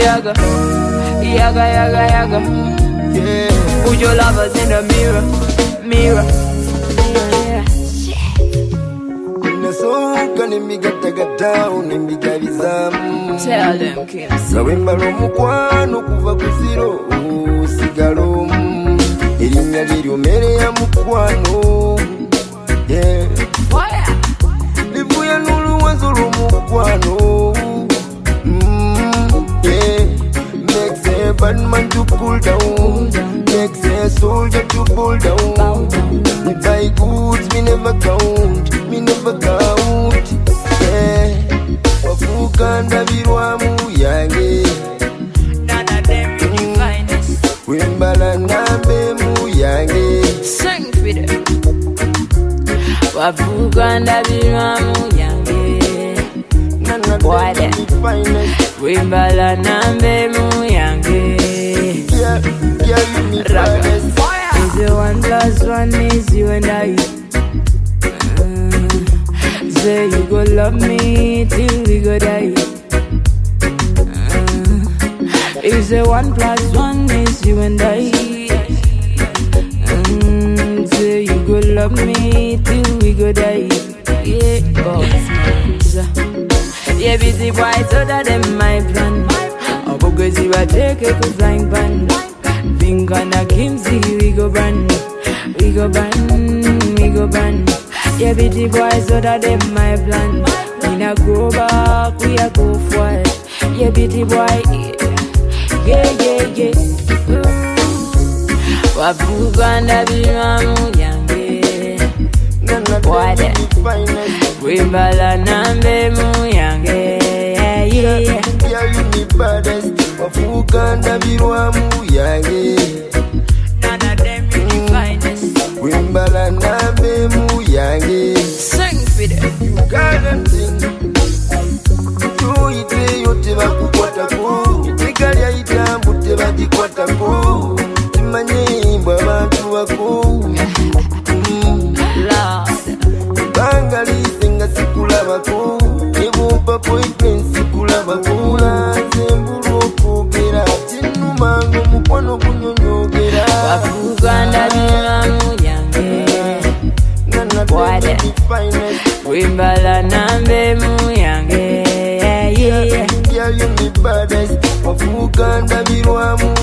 Yaga, yaga, yaga, yaga. Yeah. Put your lovers in the mirror, mirror. Yeah. Tell them, kids. Kawembalo mukwano kuva ku zero sigalo erinnya liryo mere ya mukwano. Yeah. Livuya n'oluwanzo lw'omukwano. Yeah. Makes a bad man to cool down. Makes a soldier to pull down. Me buy goods, me never count. Me never count. Yeah. Wafukanda birwamu yange. None of them really finest. Wembala nambe mu yange. Sing for them. Wafukanda birwamu yange. None of them really finest. Wembala nambe mu yange. Yeah, you me finest. Is it 1 + 1 is you and I? Say you go love me till we go die. Is it 1 + 1 is you and I? Say you go love me till we go die. Yeah, boss. Yeah, busy boy, so that them my plan. Because you are taking a flying pan. Think on a Kimsey, we go ban. We go ban, we go ban. Yeah, busy boy, so that them my plan. We not go back, we a go forward. Yeah, busy boy, yeah, yeah, yeah. Wafuganda biramu yange. Boy, Wimbala nambe mu yange. Yeah, yeah. Yeah, you me baddest. Wafuganda birwamu yange. None of them really finest. Wimbala nambe mu yange. Sing for them. Uganda thing. Tuyite yote bakukwatako. Iteka lya itambu tebagikwatako. Timanye mbwa abantu bako. Lord. Bangalize nga sikulabako. Nebumpa appointment sikulabako. Zembulu okwogera. Tinumanga omukwano gunyonyogera. Wafuganda biramu yange. Wade. Wimbala nambe mu yange. Yeah, yeah. Yeah, you me baddest. Wafuganda birwamu